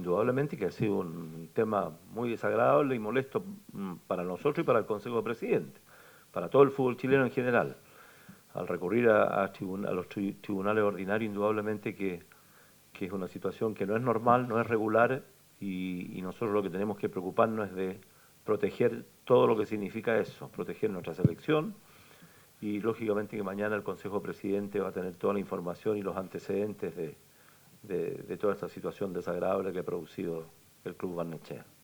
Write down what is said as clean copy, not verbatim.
indudablemente que ha sido un tema muy desagradable y molesto para nosotros y para el Consejo de Presidentes, para todo el fútbol chileno en general. Al recurrir a los tribunales ordinarios, indudablemente que es una situación que no es normal, no es regular, y nosotros lo que tenemos que preocuparnos es de proteger todo lo que significa eso, proteger nuestra selección, y lógicamente que mañana el Consejo Presidente va a tener toda la información y los antecedentes de toda esta situación desagradable que ha producido el Club Barnechea.